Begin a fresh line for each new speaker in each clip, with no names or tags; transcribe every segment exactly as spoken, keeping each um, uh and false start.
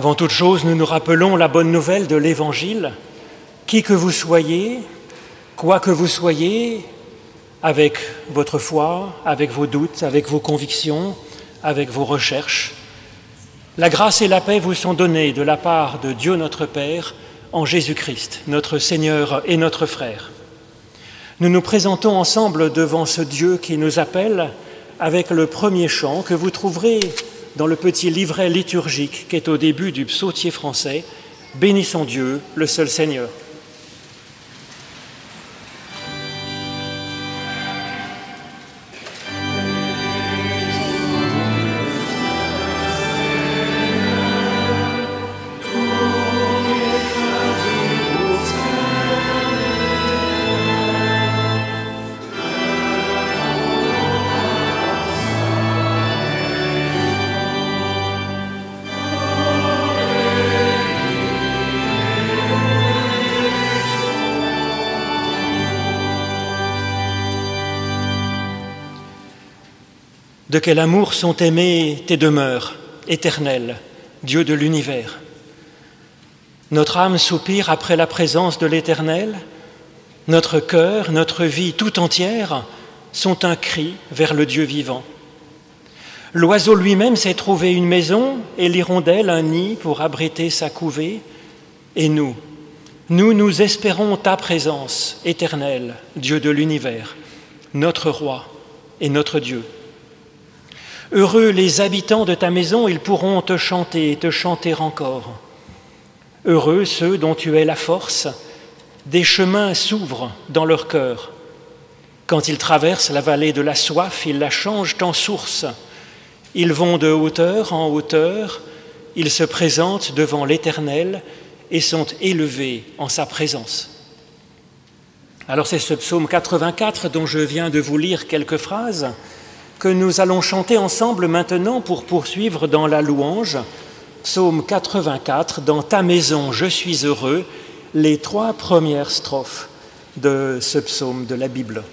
Avant toute chose, nous nous rappelons la bonne nouvelle de l'Évangile. Qui que vous soyez, quoi que vous soyez, avec votre foi, avec vos doutes, avec vos convictions, avec vos recherches, la grâce et la paix vous sont données de la part de Dieu notre Père en Jésus-Christ, notre Seigneur et notre frère. Nous nous présentons ensemble devant ce Dieu qui nous appelle avec le premier chant que vous trouverez dans le petit livret liturgique qui est au début du psautier français « Bénissons Dieu, le seul Seigneur ». De quel amour sont aimées tes demeures, éternelles, Dieu de l'univers. Notre âme soupire après la présence de l'Éternel. Notre cœur, notre vie tout entière sont un cri vers le Dieu vivant. L'oiseau lui-même s'est trouvé une maison et l'hirondelle un nid pour abriter sa couvée. Et nous, nous, nous espérons ta présence éternelle, Dieu de l'univers, notre roi et notre Dieu. Heureux les habitants de ta maison, ils pourront te chanter et te chanter encore. Heureux ceux dont tu es la force, des chemins s'ouvrent dans leur cœur. Quand ils traversent la vallée de la soif, ils la changent en source. Ils vont de hauteur en hauteur, ils se présentent devant l'Éternel et sont élevés en sa présence. Alors c'est ce psaume quatre-vingt-quatre dont je viens de vous lire quelques phrases que nous allons chanter ensemble maintenant pour poursuivre dans la louange. Psaume quatre-vingt-quatre, « Dans ta maison je suis heureux », les trois premières strophes de ce psaume de la Bible.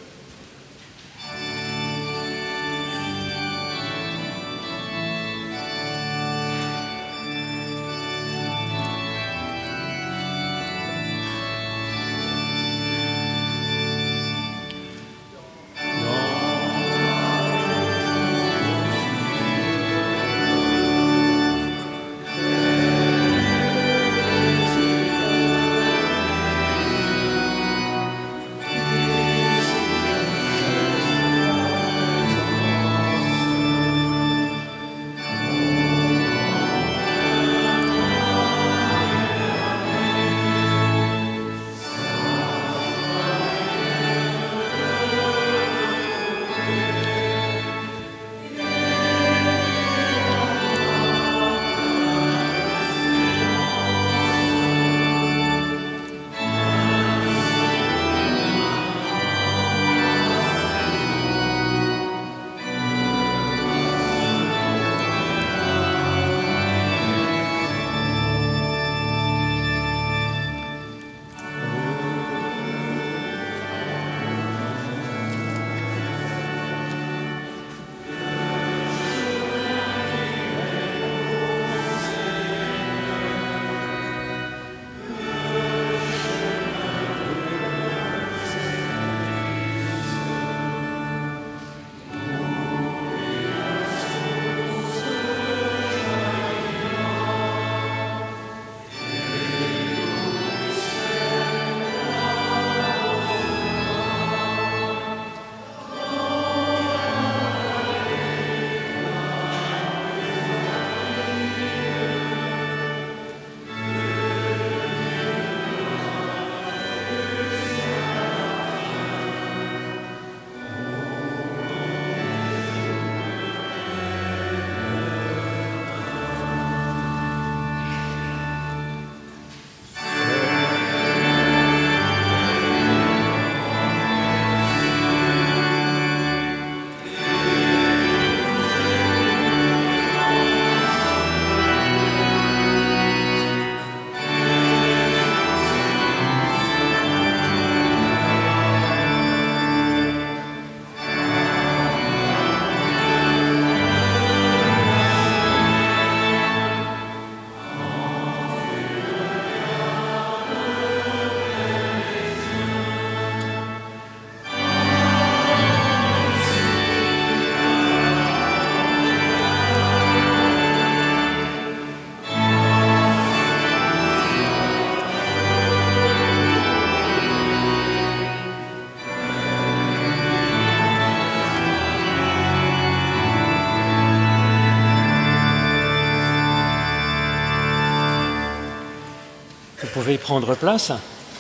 Vous pouvez prendre place.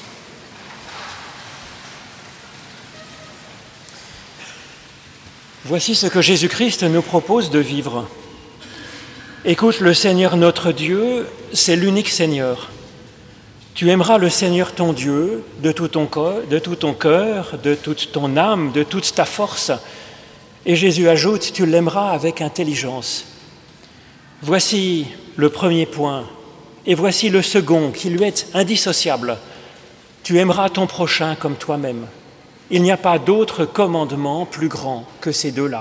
Voici ce que Jésus-Christ nous propose de vivre. Écoute, le Seigneur notre Dieu, c'est l'unique Seigneur. Tu aimeras le Seigneur ton Dieu de tout ton corps, de tout ton cœur, de toute ton âme, de toute ta force. Et Jésus ajoute, tu l'aimeras avec intelligence. Voici le premier point, et voici le second qui lui est indissociable. Tu aimeras ton prochain comme toi-même. Il n'y a pas d'autre commandement plus grand que ces deux-là.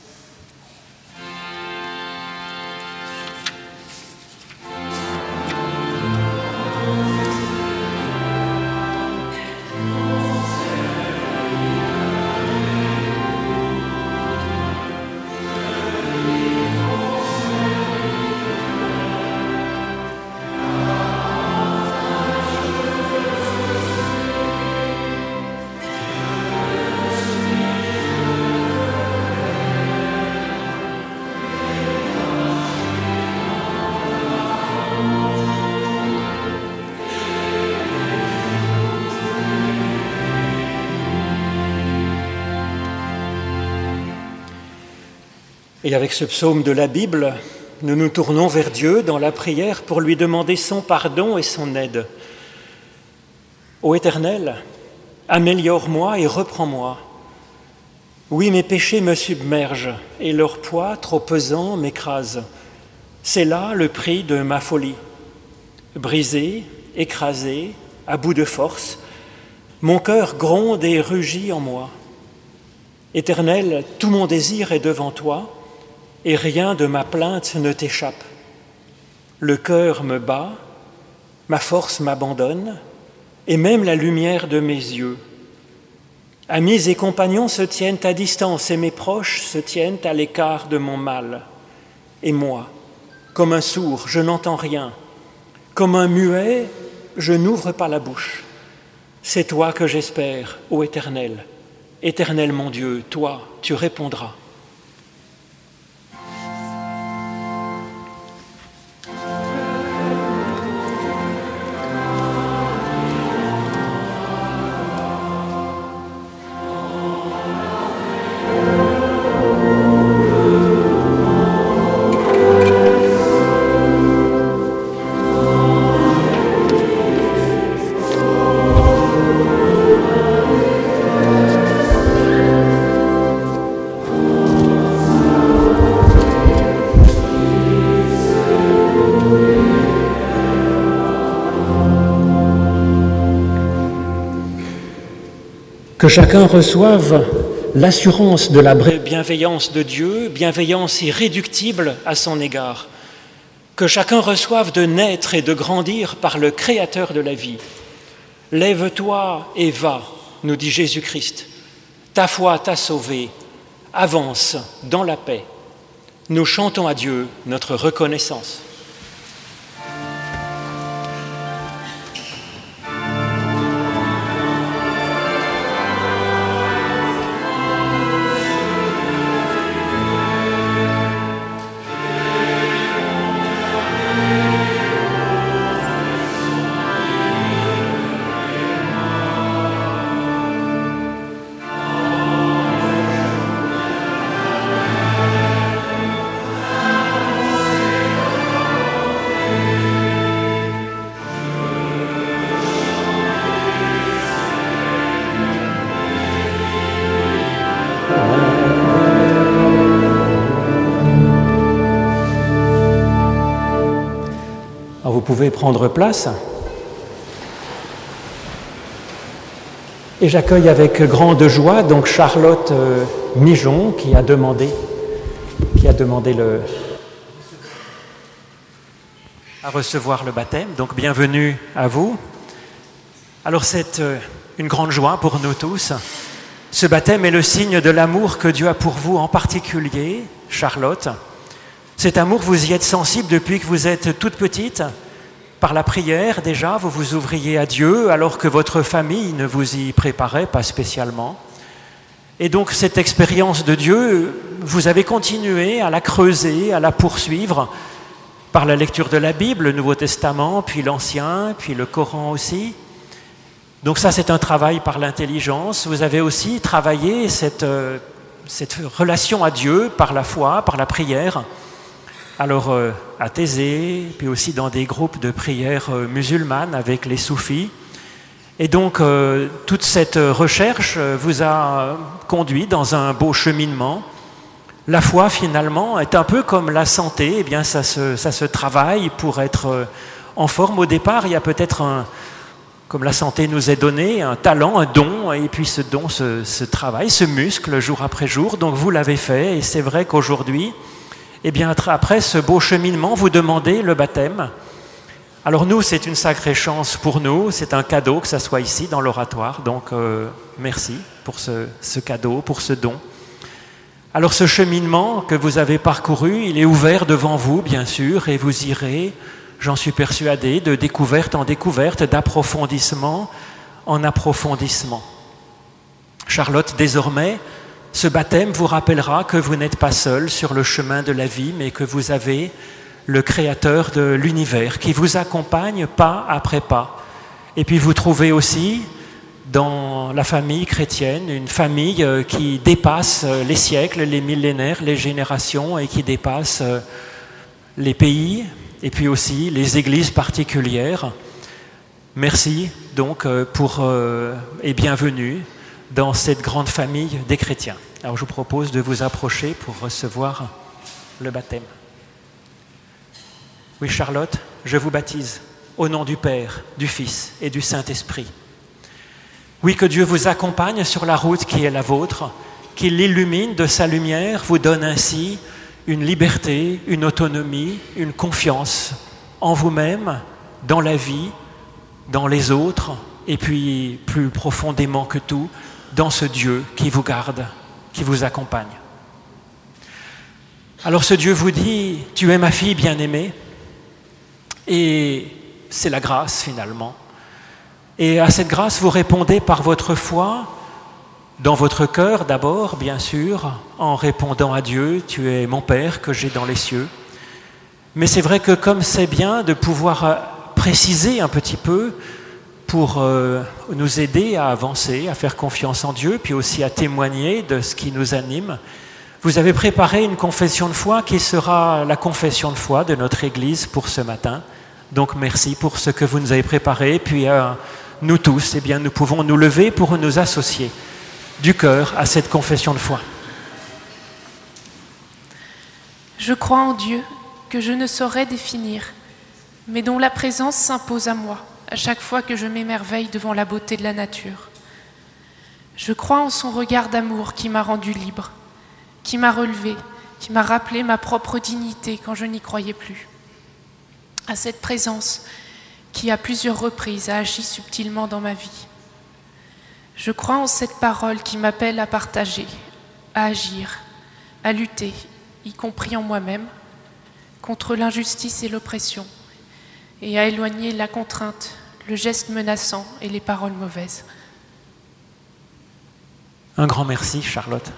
Et avec ce psaume de la Bible, nous nous tournons vers Dieu dans la prière pour lui demander son pardon et son aide. Ô Éternel, améliore-moi et reprends-moi. Oui, mes péchés me submergent et leur poids trop pesant m'écrase. C'est là le prix de ma folie. Brisé, écrasé, à bout de force, mon cœur gronde et rugit en moi. Éternel, tout mon désir est devant toi, et rien de ma plainte ne t'échappe. Le cœur me bat, ma force m'abandonne, et même la lumière de mes yeux. Amis et compagnons se tiennent à distance, et mes proches se tiennent à l'écart de mon mal. Et moi, comme un sourd, je n'entends rien. Comme un muet, je n'ouvre pas la bouche. C'est toi que j'espère, ô Éternel. Éternel mon Dieu, toi, tu répondras. Que chacun reçoive l'assurance de la bienveillance de Dieu, bienveillance irréductible à son égard. Que chacun reçoive de naître et de grandir par le Créateur de la vie. Lève-toi et va, nous dit Jésus-Christ. Ta foi t'a sauvé. Avance dans la paix. Nous chantons à Dieu notre reconnaissance. Vous pouvez prendre place. Et j'accueille avec grande joie donc Charlotte euh, Mijon qui a demandé, qui a demandé le, à recevoir le baptême. Donc bienvenue à vous. Alors c'est euh, une grande joie pour nous tous. Ce baptême est le signe de l'amour que Dieu a pour vous en particulier, Charlotte. Cet amour, vous y êtes sensible depuis que vous êtes toute petite. Par la prière, déjà, vous vous ouvriez à Dieu alors que votre famille ne vous y préparait pas spécialement. Et donc, cette expérience de Dieu, vous avez continué à la creuser, à la poursuivre par la lecture de la Bible, le Nouveau Testament, puis l'Ancien, puis le Coran aussi. Donc ça, c'est un travail par l'intelligence. Vous avez aussi travaillé cette, euh, cette relation à Dieu par la foi, par la prière. Alors euh, à Thésée, puis aussi dans des groupes de prière euh, musulmanes avec les soufis. Et donc euh, toute cette recherche vous a conduit dans un beau cheminement. La foi, finalement, est un peu comme la santé. Eh bien, ça se, ça se travaille pour être en forme. Au départ, il y a peut-être, un, comme la santé nous est donnée, un talent, un don, et puis ce don se, se travaille, se muscle jour après jour. Donc, vous l'avez fait, et c'est vrai qu'aujourd'hui, eh bien, après ce beau cheminement, vous demandez le baptême. Alors nous, c'est une sacrée chance pour nous. C'est un cadeau que ça soit ici, dans l'oratoire. Donc, euh, merci pour ce, ce cadeau, pour ce don. Alors ce cheminement que vous avez parcouru, il est ouvert devant vous, bien sûr, et vous irez, j'en suis persuadé, de découverte en découverte, d'approfondissement en approfondissement. Charlotte, désormais, ce baptême vous rappellera que vous n'êtes pas seul sur le chemin de la vie, mais que vous avez le Créateur de l'univers qui vous accompagne pas après pas. Et puis vous trouvez aussi dans la famille chrétienne, une famille qui dépasse les siècles, les millénaires, les générations et qui dépasse les pays et puis aussi les églises particulières. Merci donc pour et bienvenue dans cette grande famille des chrétiens. Alors je vous propose de vous approcher pour recevoir le baptême. Oui, Charlotte, je vous baptise au nom du Père, du Fils et du Saint-Esprit. Oui, que Dieu vous accompagne sur la route qui est la vôtre, qu'il l'illumine de sa lumière, vous donne ainsi une liberté, une autonomie, une confiance en vous-même, dans la vie, dans les autres, et puis plus profondément que tout, dans ce Dieu qui vous garde, qui vous accompagne. Alors ce Dieu vous dit, tu es ma fille bien-aimée, et c'est la grâce finalement. Et à cette grâce, vous répondez par votre foi, dans votre cœur d'abord, bien sûr, en répondant à Dieu, tu es mon Père que j'ai dans les cieux. Mais c'est vrai que comme c'est bien de pouvoir préciser un petit peu pour euh, nous aider à avancer, à faire confiance en Dieu, puis aussi à témoigner de ce qui nous anime, vous avez préparé une confession de foi qui sera la confession de foi de notre Église pour ce matin. Donc merci pour ce que vous nous avez préparé, puis euh, nous tous, eh bien, nous pouvons nous lever pour nous associer du cœur à cette confession de foi.
Je crois en Dieu que je ne saurais définir, mais dont la présence s'impose à moi à chaque fois que je m'émerveille devant la beauté de la nature. Je crois en son regard d'amour qui m'a rendu libre, qui m'a relevé, qui m'a rappelé ma propre dignité quand je n'y croyais plus. À cette présence qui à plusieurs reprises a agi subtilement dans ma vie. Je crois en cette parole qui m'appelle à partager, à agir, à lutter, y compris en moi-même, contre l'injustice et l'oppression, et à éloigner la contrainte, le geste menaçant et les paroles mauvaises.
Un grand merci, Charlotte.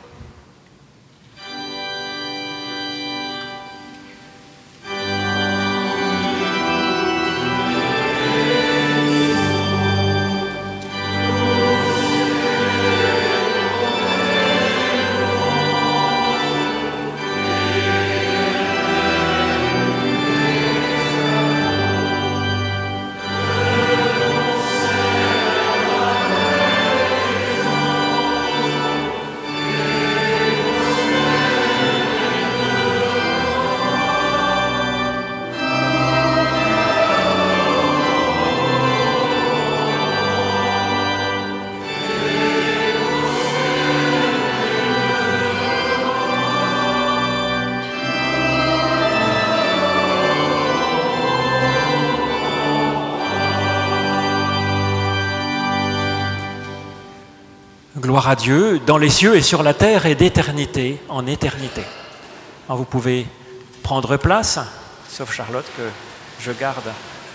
Gloire à Dieu, dans les cieux et sur la terre et d'éternité en éternité. Alors vous pouvez prendre place, sauf Charlotte que je garde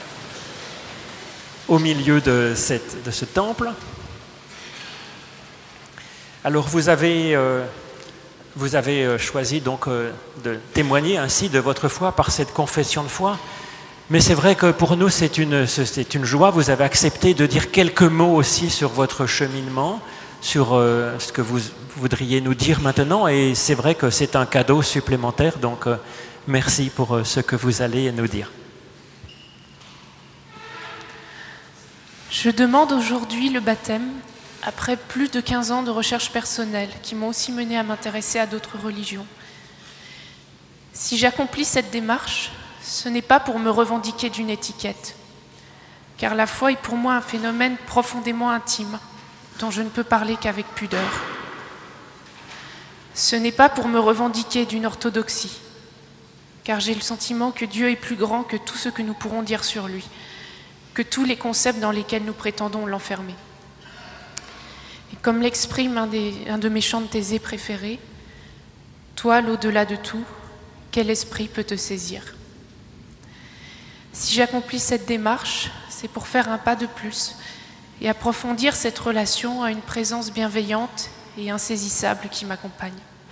au milieu de, cette, de ce temple. Alors vous avez euh, vous avez choisi donc de témoigner ainsi de votre foi par cette confession de foi. Mais c'est vrai que pour nous, c'est une, c'est une joie. Vous avez accepté de dire quelques mots aussi sur votre cheminement, sur euh, ce que vous voudriez nous dire maintenant. Et c'est vrai que c'est un cadeau supplémentaire. Donc, euh, merci pour euh, ce que vous allez nous dire.
Je demande aujourd'hui le baptême, après plus de quinze ans de recherche personnelle qui m'ont aussi mené à m'intéresser à d'autres religions. Si j'accomplis cette démarche, ce n'est pas pour me revendiquer d'une étiquette, car la foi est pour moi un phénomène profondément intime, dont je ne peux parler qu'avec pudeur. Ce n'est pas pour me revendiquer d'une orthodoxie, car j'ai le sentiment que Dieu est plus grand que tout ce que nous pourrons dire sur lui, que tous les concepts dans lesquels nous prétendons l'enfermer. Et comme l'exprime un, des, un de mes chants de Thésée préférés, « Toi, l'au-delà de tout, quel esprit peut te saisir ?» Si j'accomplis cette démarche, c'est pour faire un pas de plus et approfondir cette relation à une présence bienveillante et insaisissable qui m'accompagne.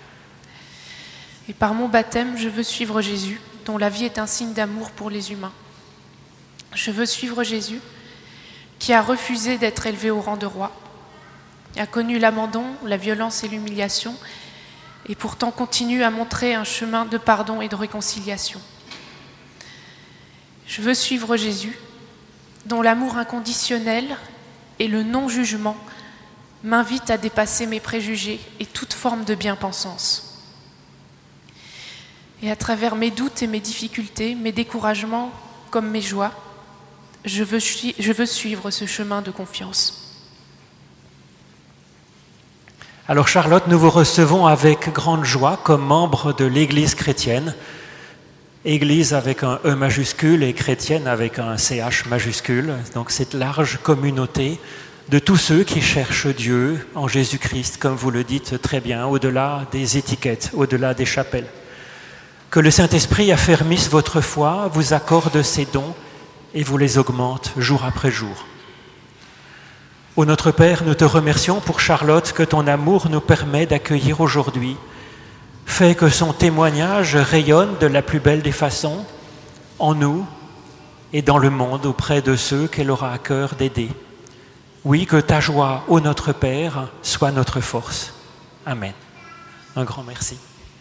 Et par mon baptême, je veux suivre Jésus, dont la vie est un signe d'amour pour les humains. Je veux suivre Jésus, qui a refusé d'être élevé au rang de roi, a connu l'abandon, la violence et l'humiliation, et pourtant continue à montrer un chemin de pardon et de réconciliation. Je veux suivre Jésus, dont l'amour inconditionnel et le non-jugement m'invitent à dépasser mes préjugés et toute forme de bien-pensance. Et à travers mes doutes et mes difficultés, mes découragements comme mes joies, je veux, je veux suivre ce chemin de confiance.
Alors Charlotte, nous vous recevons avec grande joie comme membre de l'Église chrétienne. Église avec un E majuscule et chrétienne avec un C H majuscule. Donc cette large communauté de tous ceux qui cherchent Dieu en Jésus-Christ, comme vous le dites très bien, au-delà des étiquettes, au-delà des chapelles. Que le Saint-Esprit affermisse votre foi, vous accorde ses dons et vous les augmente jour après jour. Ô notre Père, nous te remercions pour Charlotte que ton amour nous permet d'accueillir aujourd'hui. Fais que son témoignage rayonne de la plus belle des façons en nous et dans le monde auprès de ceux qu'elle aura à cœur d'aider. Oui, que ta joie, ô notre Père, soit notre force. Amen. Un grand merci.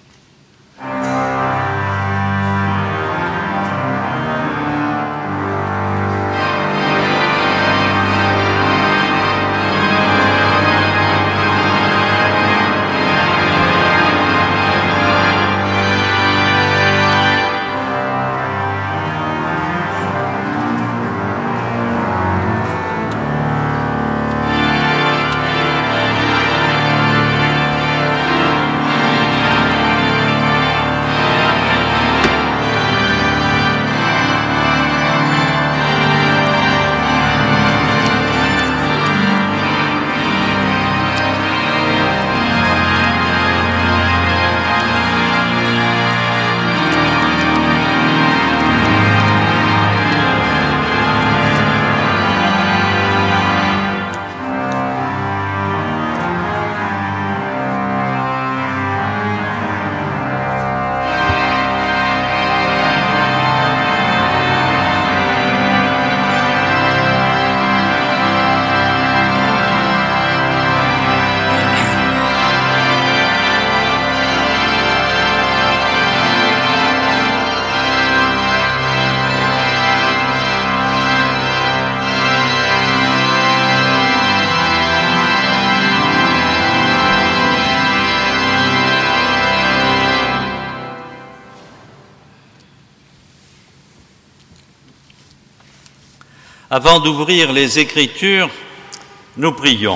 Avant d'ouvrir les Écritures, nous prions.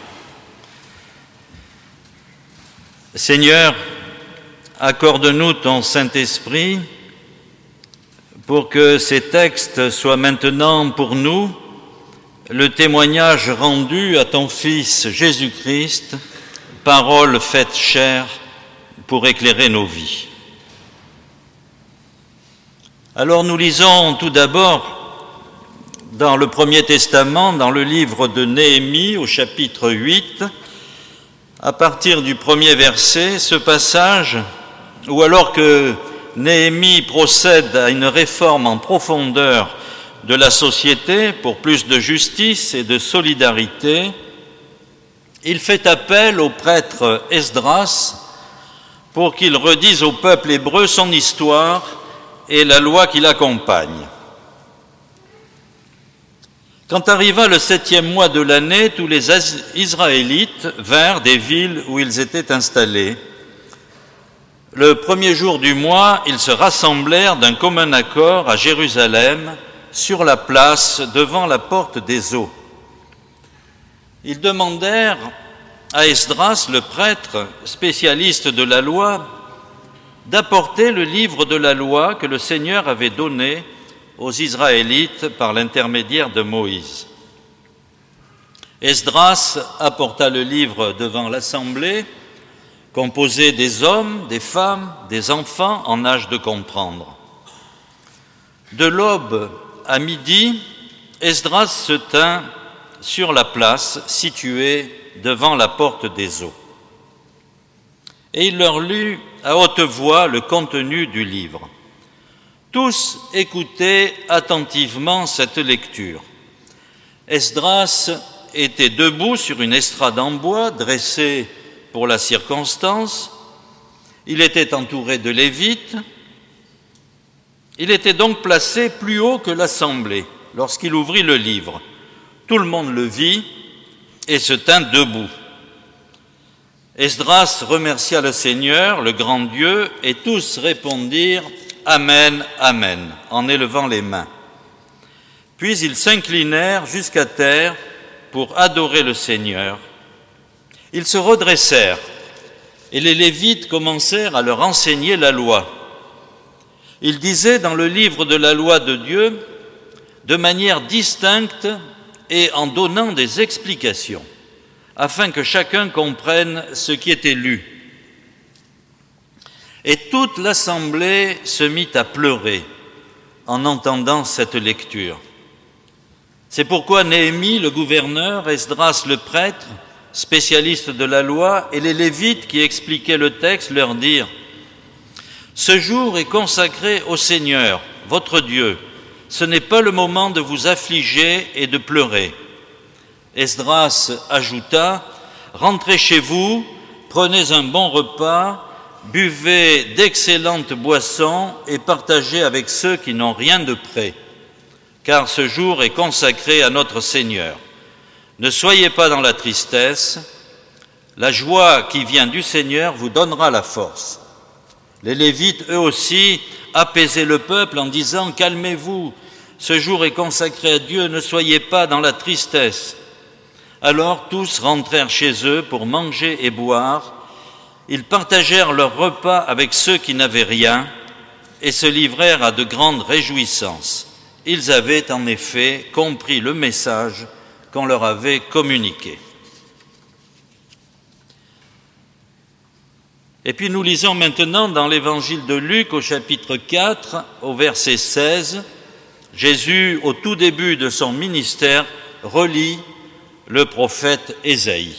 Seigneur, accorde-nous ton Saint-Esprit pour que ces textes soient maintenant pour nous le témoignage rendu à ton Fils Jésus-Christ, parole faite chair pour éclairer nos vies. Alors nous lisons tout d'abord dans le Premier Testament, dans le livre de Néhémie, au chapitre huit, à partir du premier verset, ce passage où, alors que Néhémie procède à une réforme en profondeur de la société pour plus de justice et de solidarité, il fait appel au prêtre Esdras pour qu'il redise au peuple hébreu son histoire et la loi qui l'accompagne. Quand arriva le septième mois de l'année, tous les Israélites vinrent des villes où ils étaient installés. Le premier jour du mois, ils se rassemblèrent d'un commun accord à Jérusalem, sur la place devant la porte des eaux. Ils demandèrent à Esdras, le prêtre, spécialiste de la loi, d'apporter le livre de la loi que le Seigneur avait donné aux Israélites par l'intermédiaire de Moïse. Esdras apporta le livre devant l'assemblée, composée des hommes, des femmes, des enfants en âge de comprendre. De l'aube à midi, Esdras se tint sur la place située devant la porte des eaux. Et il leur lut à haute voix le contenu du livre. Tous écoutaient attentivement cette lecture. Esdras était debout sur une estrade en bois dressée pour la circonstance. Il était entouré de Lévites. Il était donc placé plus haut que l'assemblée lorsqu'il ouvrit le livre. Tout le monde le vit et se tint debout. Esdras remercia le Seigneur, le grand Dieu, et tous répondirent « Amen, Amen » en élevant les mains. Puis ils s'inclinèrent jusqu'à terre pour adorer le Seigneur. Ils se redressèrent et les Lévites commencèrent à leur enseigner la loi. Ils disaient dans le livre de la loi de Dieu, de manière distincte et en donnant des explications, afin que chacun comprenne ce qui était lu. Et toute l'assemblée se mit à pleurer en entendant cette lecture. C'est pourquoi Néhémie, le gouverneur, Esdras, le prêtre, spécialiste de la loi, et les Lévites qui expliquaient le texte leur dirent « Ce jour est consacré au Seigneur, votre Dieu. Ce n'est pas le moment de vous affliger et de pleurer. » Esdras ajouta « Rentrez chez vous, prenez un bon repas, buvez d'excellentes boissons et partagez avec ceux qui n'ont rien de près, car ce jour est consacré à notre Seigneur. Ne soyez pas dans la tristesse, la joie qui vient du Seigneur vous donnera la force. » Les Lévites, eux aussi, apaisaient le peuple en disant « Calmez-vous, ce jour est consacré à Dieu, ne soyez pas dans la tristesse. » Alors tous rentrèrent chez eux pour manger et boire. Ils partagèrent leur repas avec ceux qui n'avaient rien et se livrèrent à de grandes réjouissances. Ils avaient en effet compris le message qu'on leur avait communiqué. Et puis nous lisons maintenant dans l'évangile de Luc au chapitre quatre, au verset seize, Jésus, au tout début de son ministère, relit le prophète Ésaïe.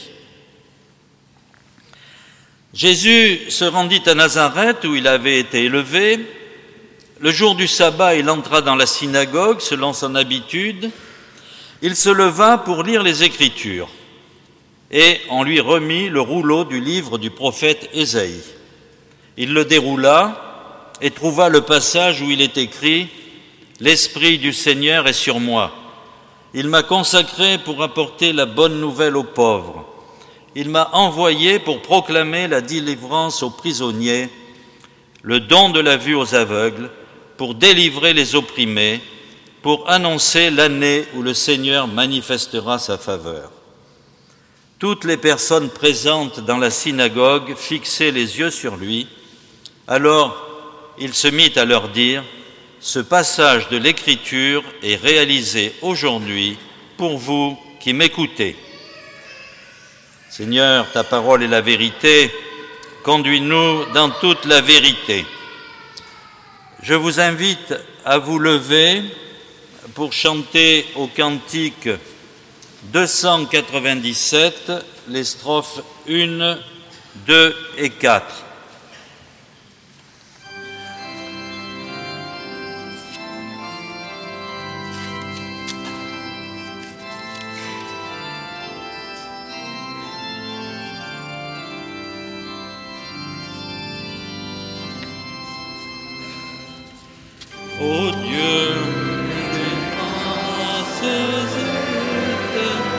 Jésus se rendit à Nazareth où il avait été élevé. Le jour du sabbat, il entra dans la synagogue selon son habitude. Il se leva pour lire les Écritures et on lui remit le rouleau du livre du prophète Ésaïe. Il le déroula et trouva le passage où il est écrit « L'Esprit du Seigneur est sur moi. Il m'a consacré pour apporter la bonne nouvelle aux pauvres. Il m'a envoyé pour proclamer la délivrance aux prisonniers, le don de la vue aux aveugles, pour délivrer les opprimés, pour annoncer l'année où le Seigneur manifestera sa faveur. » Toutes les personnes présentes dans la synagogue fixaient les yeux sur lui. Alors il se mit à leur dire « Ce passage de l'Écriture est réalisé aujourd'hui pour vous qui m'écoutez. » Seigneur, ta parole est la vérité, conduis-nous dans toute la vérité. Je vous invite à vous lever pour chanter au cantique deux cent quatre-vingt-dix-sept les strophes un, deux et quatre.
Ô Dieu des grâces éternelles,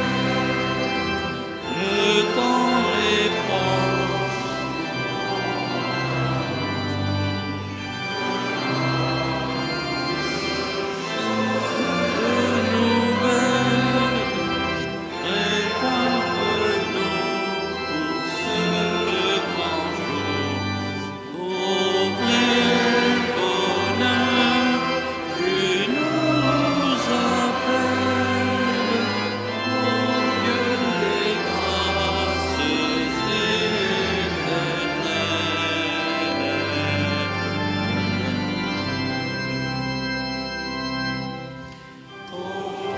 le temps est proche. De nouvelles prépare-nous pour ce grand jour. Ô vrai bonheur, tu nous appelles, ô Dieu des grâces éternelles. Ô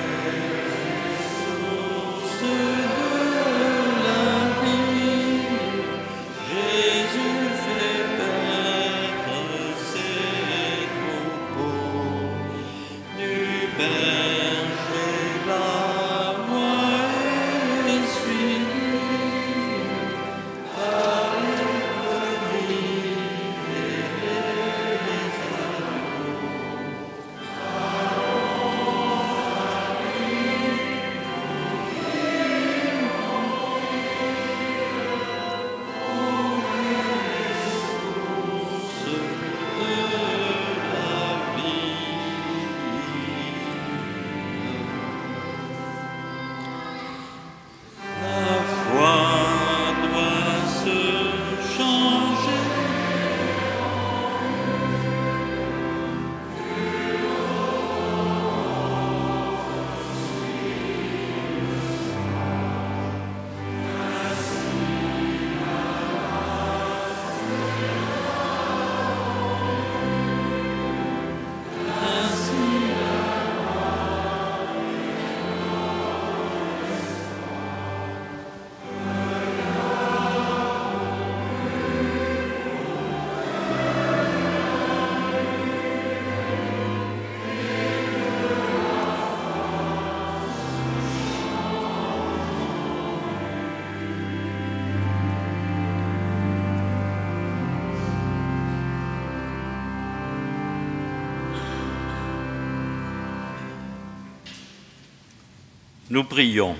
source de la vie, Jésus fait paître ses troupeaux. Du berger la voix est suivie par les brebis et les agneaux. La foi doit se changer.
Nous prions.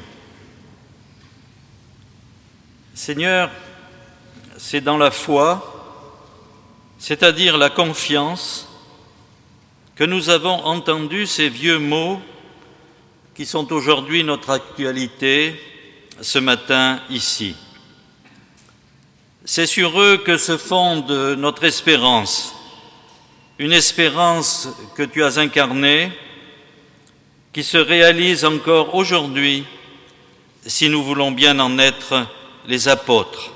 Seigneur, c'est dans la foi, c'est-à-dire la confiance, que nous avons entendu ces vieux mots qui sont aujourd'hui notre actualité ce matin ici. C'est sur eux que se fonde notre espérance, une espérance que tu as incarnée, qui se réalise encore aujourd'hui si nous voulons bien en être les apôtres.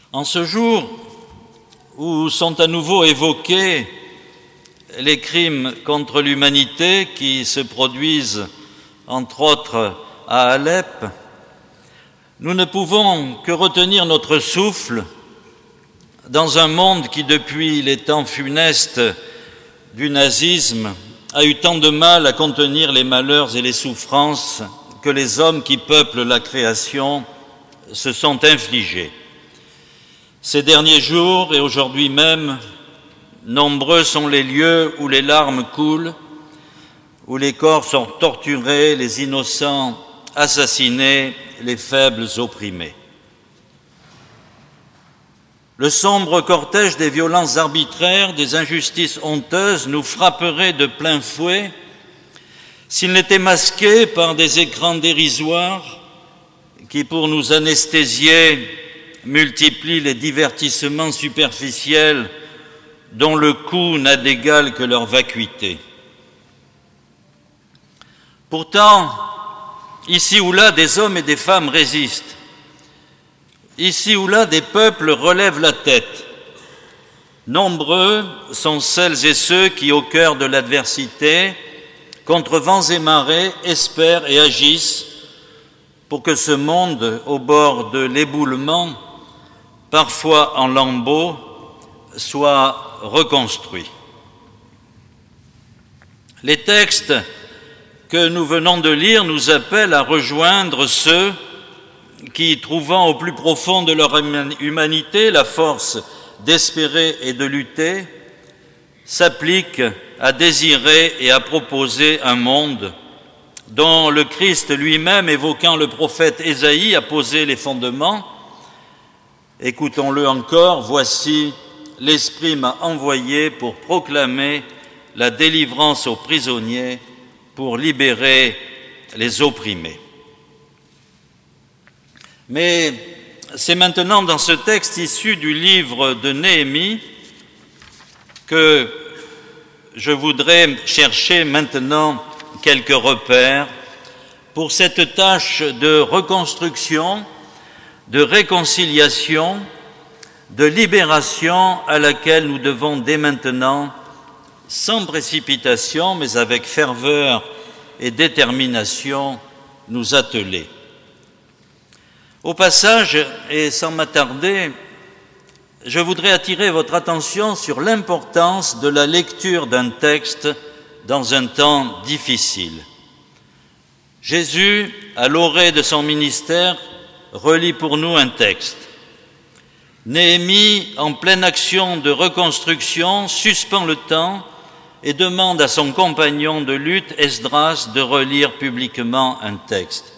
En ce jour où sont à nouveau évoqués les crimes contre l'humanité qui se produisent, entre autres, à Alep, nous ne pouvons que retenir notre souffle dans un monde qui, depuis les temps funestes du nazisme, a eu tant de mal à contenir les malheurs et les souffrances que les hommes qui peuplent la création se sont infligés. Ces derniers jours et aujourd'hui même, nombreux sont les lieux où les larmes coulent, où les corps sont torturés, les innocents assassinés, les faibles opprimés. Le sombre cortège des violences arbitraires, des injustices honteuses nous frapperait de plein fouet s'il n'était masqué par des écrans dérisoires qui, pour nous anesthésier, multiplient les divertissements superficiels dont le coût n'a d'égal que leur vacuité. Pourtant, ici ou là, des hommes et des femmes résistent. Ici ou là, des peuples relèvent la tête. Nombreux sont celles et ceux qui, au cœur de l'adversité, contre vents et marées, espèrent et agissent pour que ce monde, au bord de l'éboulement, parfois en lambeaux, soit reconstruit. Les textes que nous venons de lire nous appellent à rejoindre ceux qui, trouvant au plus profond de leur humanité la force d'espérer et de lutter, s'appliquent à désirer et à proposer un monde dont le Christ lui-même, évoquant le prophète Ésaïe, a posé les fondements. Écoutons-le encore, voici, l'Esprit m'a envoyé pour proclamer la délivrance aux prisonniers, pour libérer les opprimés. Mais c'est maintenant dans ce texte issu du livre de Néhémie que je voudrais chercher maintenant quelques repères pour cette tâche de reconstruction, de réconciliation, de libération à laquelle nous devons dès maintenant, sans précipitation, mais avec ferveur et détermination, nous atteler. Au passage, et sans m'attarder, je voudrais attirer votre attention sur l'importance de la lecture d'un texte dans un temps difficile. Jésus, à l'orée de son ministère, relit pour nous un texte. Néhémie, en pleine action de reconstruction, suspend le temps et demande à son compagnon de lutte, Esdras, de relire publiquement un texte.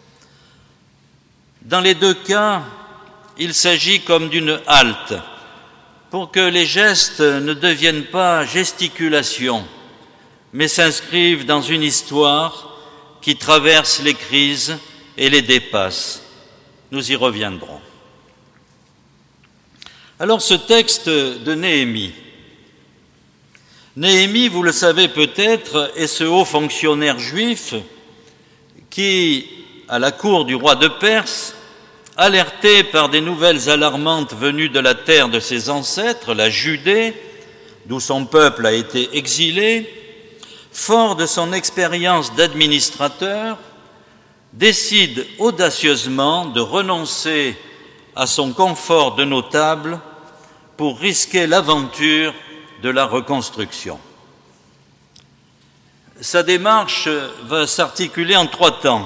Dans les deux cas, il s'agit comme d'une halte, pour que les gestes ne deviennent pas gesticulations, mais s'inscrivent dans une histoire qui traverse les crises et les dépasse. Nous y reviendrons. Alors ce texte de Néhémie. Néhémie, vous le savez peut-être, est ce haut fonctionnaire juif qui, à la cour du roi de Perse, alerté par des nouvelles alarmantes venues de la terre de ses ancêtres, la Judée, d'où son peuple a été exilé, fort de son expérience d'administrateur, décide audacieusement de renoncer à son confort de notable pour risquer l'aventure de la reconstruction. Sa démarche va s'articuler en trois temps.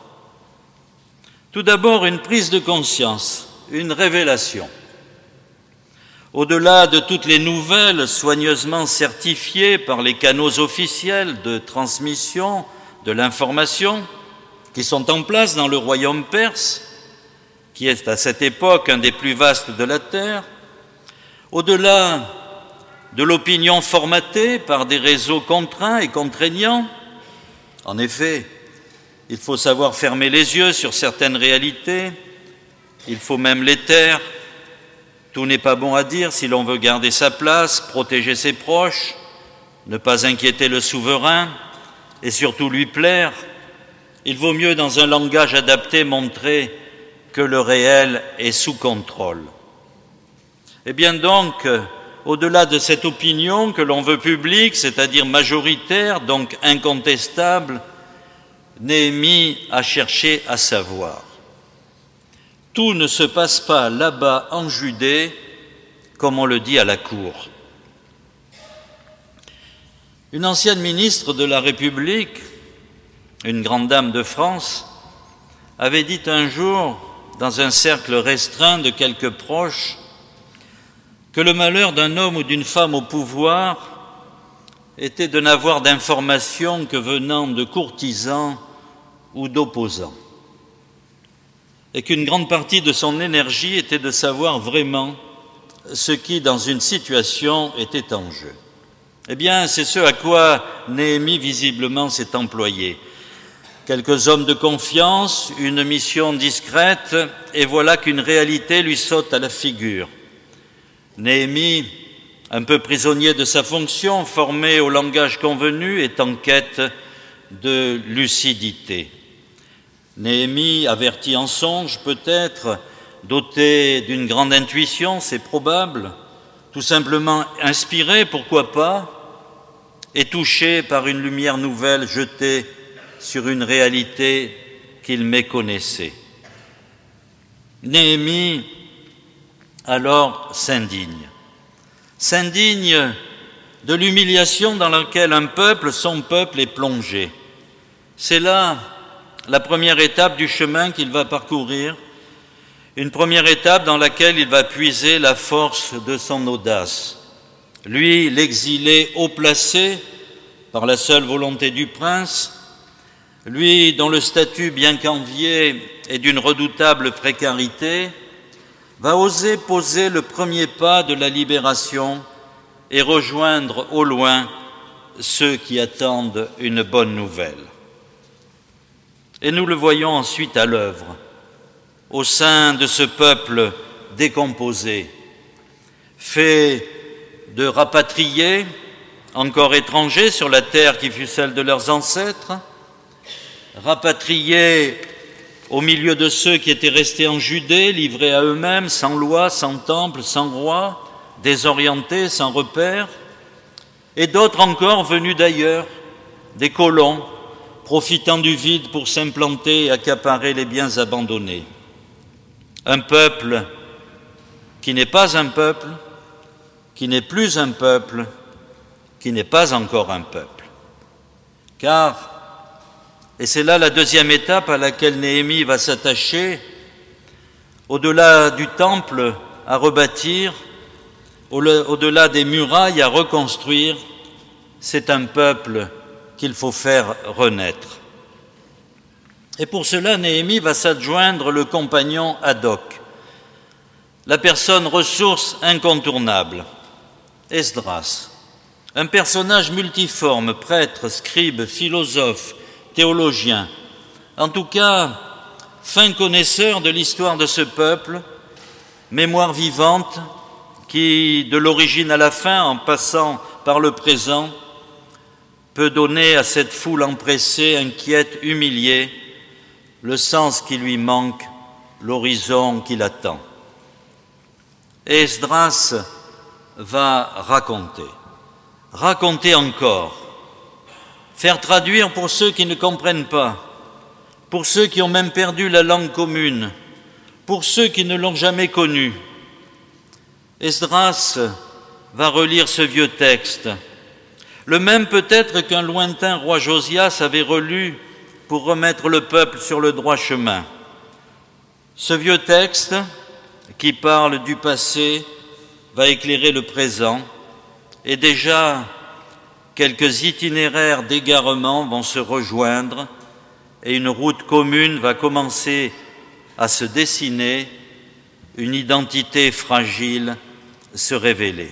Tout d'abord, une prise de conscience, une révélation. Au-delà de toutes les nouvelles soigneusement certifiées par les canaux officiels de transmission de l'information qui sont en place dans le royaume perse, qui est à cette époque un des plus vastes de la terre, au-delà de l'opinion formatée par des réseaux contraints et contraignants, en effet, il faut savoir fermer les yeux sur certaines réalités, il faut même les taire. Tout n'est pas bon à dire si l'on veut garder sa place, protéger ses proches, ne pas inquiéter le souverain et surtout lui plaire. Il vaut mieux, dans un langage adapté, montrer que le réel est sous contrôle. Eh bien donc, au-delà de cette opinion que l'on veut publique, c'est-à-dire majoritaire, donc incontestable, Néhémie a cherché à savoir. Tout ne se passe pas là-bas en Judée, comme on le dit à la cour. Une ancienne ministre de la République, une grande dame de France, avait dit un jour, dans un cercle restreint de quelques proches, que le malheur d'un homme ou d'une femme au pouvoir était de n'avoir d'informations que venant de courtisans ou d'opposants, et qu'une grande partie de son énergie était de savoir vraiment ce qui, dans une situation, était en jeu. Eh bien, c'est ce à quoi Néhémie visiblement s'est employé. Quelques hommes de confiance, une mission discrète, et voilà qu'une réalité lui saute à la figure. Néhémie, un peu prisonnier de sa fonction, formé au langage convenu, est en quête de lucidité. Néhémie, averti en songe peut-être, doté d'une grande intuition, c'est probable, tout simplement inspiré, pourquoi pas, et touché par une lumière nouvelle jetée sur une réalité qu'il méconnaissait. Néhémie, alors, s'indigne. S'indigne de l'humiliation dans laquelle un peuple, son peuple, est plongé. C'est là la première étape du chemin qu'il va parcourir, une première étape dans laquelle il va puiser la force de son audace. Lui, l'exilé haut placé par la seule volonté du prince, lui dont le statut, bien qu'envié, est d'une redoutable précarité, va oser poser le premier pas de la libération et rejoindre au loin ceux qui attendent une bonne nouvelle. Et nous le voyons ensuite à l'œuvre, au sein de ce peuple décomposé, fait de rapatriés, encore étrangers sur la terre qui fut celle de leurs ancêtres, rapatriés au milieu de ceux qui étaient restés en Judée, livrés à eux-mêmes, sans loi, sans temple, sans roi, désorientés, sans repères, et d'autres encore venus d'ailleurs, des colons, profitant du vide pour s'implanter et accaparer les biens abandonnés. Un peuple qui n'est pas un peuple, qui n'est plus un peuple, qui n'est pas encore un peuple. Car, et c'est là la deuxième étape à laquelle Néhémie va s'attacher, au-delà du temple à rebâtir, au-delà des murailles à reconstruire, c'est un peuple qu'il faut faire renaître. Et pour cela, Néhémie va s'adjoindre le compagnon ad hoc, la personne ressource incontournable, Esdras, un personnage multiforme, prêtre, scribe, philosophe, théologien, en tout cas fin connaisseur de l'histoire de ce peuple, mémoire vivante qui, de l'origine à la fin, en passant par le présent, peut donner à cette foule empressée, inquiète, humiliée, le sens qui lui manque, l'horizon qui l'attend. Et Esdras va raconter, raconter encore, faire traduire pour ceux qui ne comprennent pas, pour ceux qui ont même perdu la langue commune, pour ceux qui ne l'ont jamais connue. Esdras va relire ce vieux texte, le même peut-être qu'un lointain roi Josias avait relu pour remettre le peuple sur le droit chemin. Ce vieux texte, qui parle du passé, va éclairer le présent, et déjà quelques itinéraires d'égarement vont se rejoindre, et une route commune va commencer à se dessiner, une identité fragile se révéler.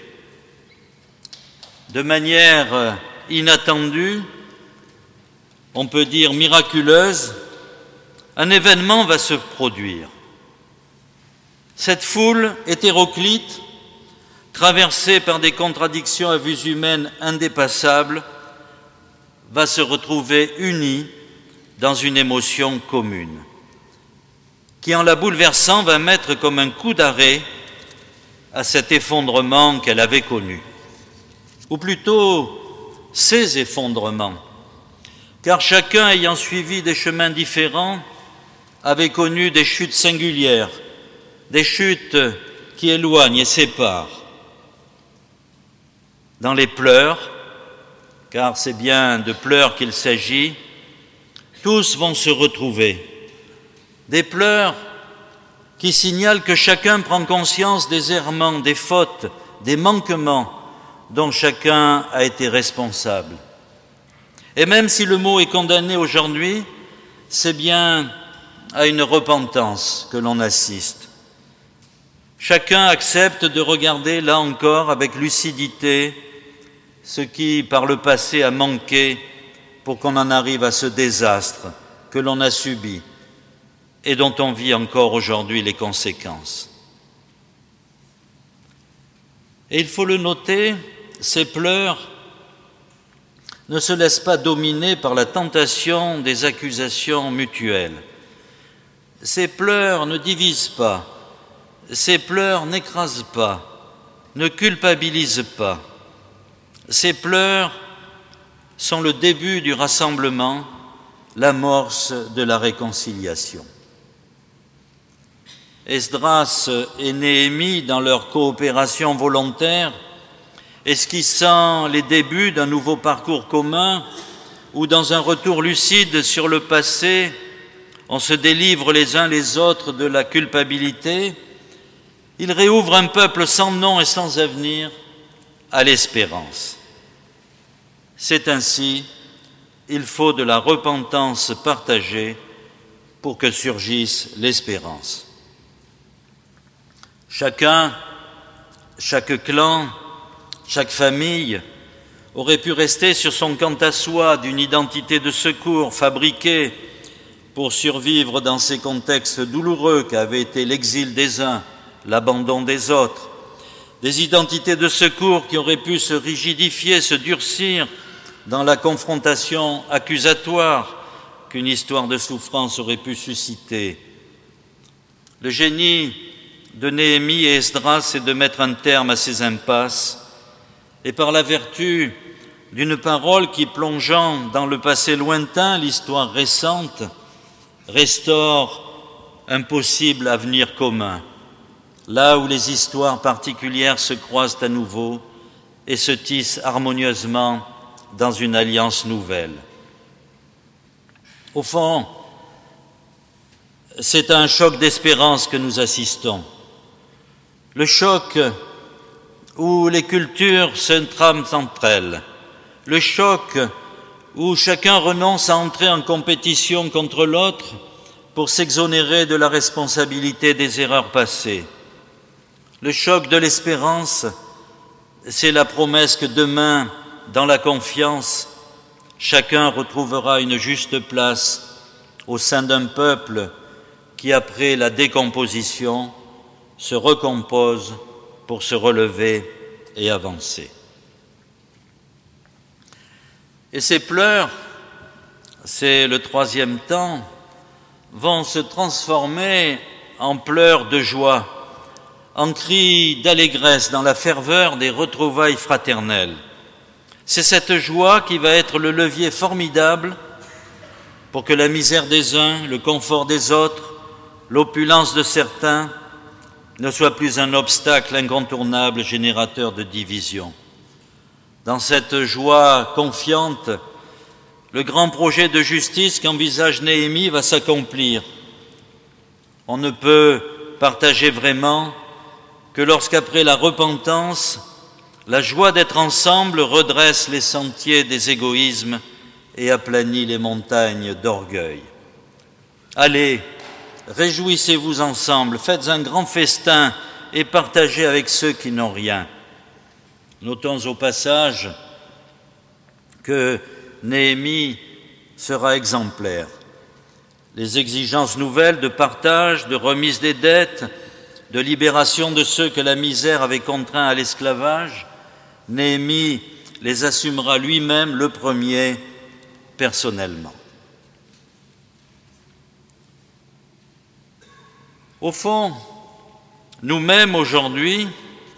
De manière inattendue, on peut dire miraculeuse, un événement va se produire. Cette foule hétéroclite, traversée par des contradictions à vue humaine indépassables, va se retrouver unie dans une émotion commune, qui en la bouleversant va mettre comme un coup d'arrêt à cet effondrement qu'elle avait connu, ou plutôt ces effondrements, car chacun ayant suivi des chemins différents avait connu des chutes singulières, des chutes qui éloignent et séparent. Dans les pleurs, car c'est bien de pleurs qu'il s'agit, tous vont se retrouver. Des pleurs qui signalent que chacun prend conscience des errements, des fautes, des manquements dont chacun a été responsable. Et même si le mot est condamné aujourd'hui, c'est bien à une repentance que l'on assiste. Chacun accepte de regarder, là encore, avec lucidité, ce qui, par le passé, a manqué pour qu'on en arrive à ce désastre que l'on a subi et dont on vit encore aujourd'hui les conséquences. Et il faut le noter, ces pleurs ne se laissent pas dominer par la tentation des accusations mutuelles. Ces pleurs ne divisent pas, ces pleurs n'écrasent pas, ne culpabilisent pas. Ces pleurs sont le début du rassemblement, l'amorce de la réconciliation. Esdras et Néhémie, dans leur coopération volontaire, esquissant les débuts d'un nouveau parcours commun où, dans un retour lucide sur le passé, on se délivre les uns les autres de la culpabilité, ils réouvrent un peuple sans nom et sans avenir à l'espérance. C'est ainsi, il faut de la repentance partagée pour que surgisse l'espérance. Chacun, chaque clan, chaque famille aurait pu rester sur son quant à soi d'une identité de secours fabriquée pour survivre dans ces contextes douloureux qu'avaient été l'exil des uns, l'abandon des autres, des identités de secours qui auraient pu se rigidifier, se durcir dans la confrontation accusatoire qu'une histoire de souffrance aurait pu susciter. Le génie de Néhémie et Esdras, c'est de mettre un terme à ces impasses et par la vertu d'une parole qui, plongeant dans le passé lointain, l'histoire récente, restaure un possible avenir commun, là où les histoires particulières se croisent à nouveau et se tissent harmonieusement dans une alliance nouvelle. Au fond, c'est à un choc d'espérance que nous assistons. Le choc où les cultures se trament entre elles. Le choc où chacun renonce à entrer en compétition contre l'autre pour s'exonérer de la responsabilité des erreurs passées. Le choc de l'espérance, c'est la promesse que demain, dans la confiance, chacun retrouvera une juste place au sein d'un peuple qui, après la décomposition, se recompose pour se relever et avancer. Et ces pleurs, c'est le troisième temps, vont se transformer en pleurs de joie, en cris d'allégresse dans la ferveur des retrouvailles fraternelles. C'est cette joie qui va être le levier formidable pour que la misère des uns, le confort des autres, l'opulence de certains ne soit plus un obstacle incontournable générateur de division. Dans cette joie confiante, le grand projet de justice qu'envisage Néhémie va s'accomplir. On ne peut partager vraiment que lorsqu'après la repentance, la joie d'être ensemble redresse les sentiers des égoïsmes et aplanit les montagnes d'orgueil. Allez, réjouissez-vous ensemble, faites un grand festin et partagez avec ceux qui n'ont rien. Notons au passage que Néhémie sera exemplaire. Les exigences nouvelles de partage, de remise des dettes, de libération de ceux que la misère avait contraints à l'esclavage, Néhémie les assumera lui-même le premier, personnellement. Au fond, nous-mêmes aujourd'hui,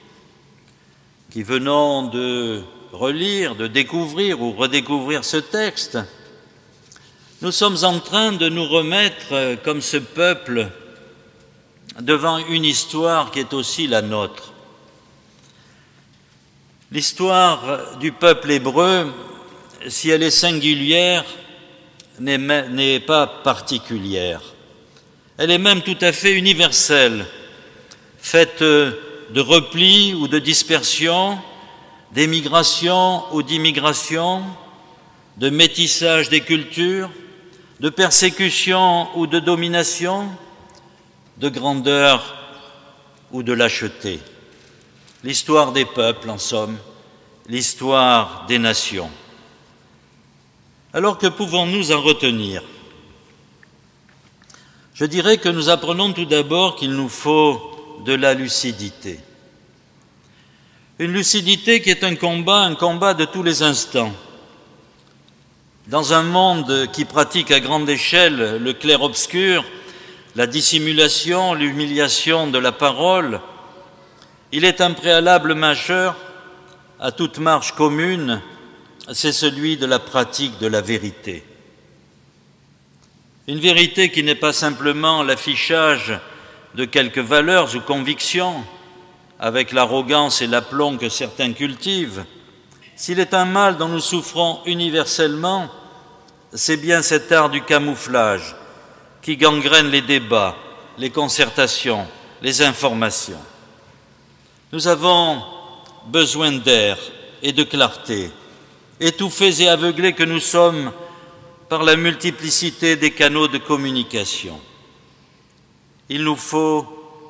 qui venons de relire, de découvrir ou redécouvrir ce texte, nous sommes en train de nous remettre, comme ce peuple, devant une histoire qui est aussi la nôtre. L'histoire du peuple hébreu, si elle est singulière, n'est, n'est pas particulière. Elle est même tout à fait universelle, faite de repli ou de dispersion, d'émigration ou d'immigration, de métissage des cultures, de persécution ou de domination, de grandeur ou de lâcheté. L'histoire des peuples, en somme, l'histoire des nations. Alors que pouvons-nous en retenir ? Je dirais que nous apprenons tout d'abord qu'il nous faut de la lucidité. Une lucidité qui est un combat, un combat de tous les instants. Dans un monde qui pratique à grande échelle le clair-obscur, la dissimulation, l'humiliation de la parole, il est un préalable majeur à toute marche commune, c'est celui de la pratique de la vérité. Une vérité qui n'est pas simplement l'affichage de quelques valeurs ou convictions, avec l'arrogance et l'aplomb que certains cultivent. S'il est un mal dont nous souffrons universellement, c'est bien cet art du camouflage qui gangrène les débats, les concertations, les informations. Nous avons besoin d'air et de clarté, étouffés et aveuglés que nous sommes par la multiplicité des canaux de communication. Il nous faut,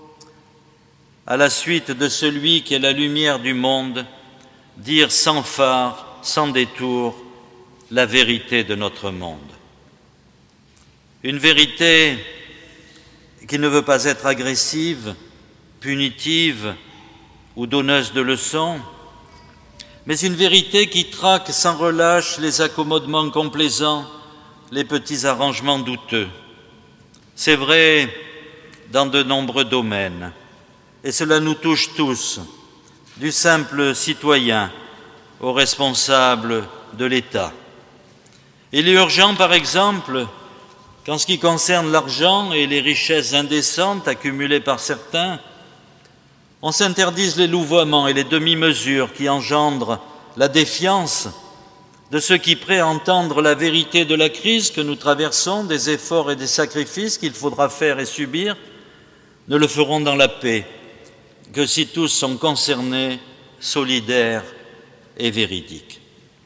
à la suite de celui qui est la lumière du monde, dire sans phare, sans détour, la vérité de notre monde. Une vérité qui ne veut pas être agressive, punitive ou donneuse de leçons, mais une vérité qui traque sans relâche les accommodements complaisants, les petits arrangements douteux. C'est vrai dans de nombreux domaines, et cela nous touche tous, du simple citoyen aux responsables de l'État. Il est urgent, par exemple, qu'en ce qui concerne l'argent et les richesses indécentes accumulées par certains, on s'interdise les louvoiements et les demi-mesures qui engendrent la défiance de ceux qui, prêts à entendre la vérité de la crise que nous traversons, des efforts et des sacrifices qu'il faudra faire et subir, ne le feront dans la paix que si tous sont concernés, solidaires et véridiques.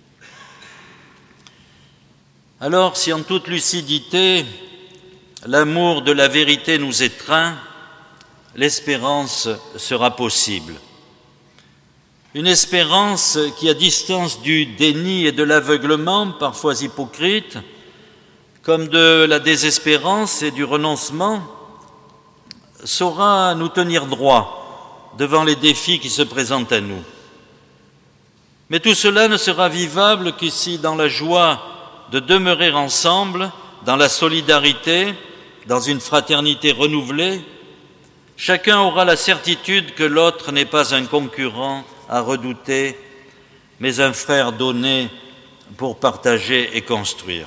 Alors, si en toute lucidité, l'amour de la vérité nous étreint, l'espérance sera possible. Une espérance qui, à distance du déni et de l'aveuglement, parfois hypocrite, comme de la désespérance et du renoncement, saura nous tenir droit devant les défis qui se présentent à nous. Mais tout cela ne sera vivable que si, dans la joie de demeurer ensemble, dans la solidarité, dans une fraternité renouvelée, chacun aura la certitude que l'autre n'est pas un concurrent à redouter, mais un frère donné pour partager et construire.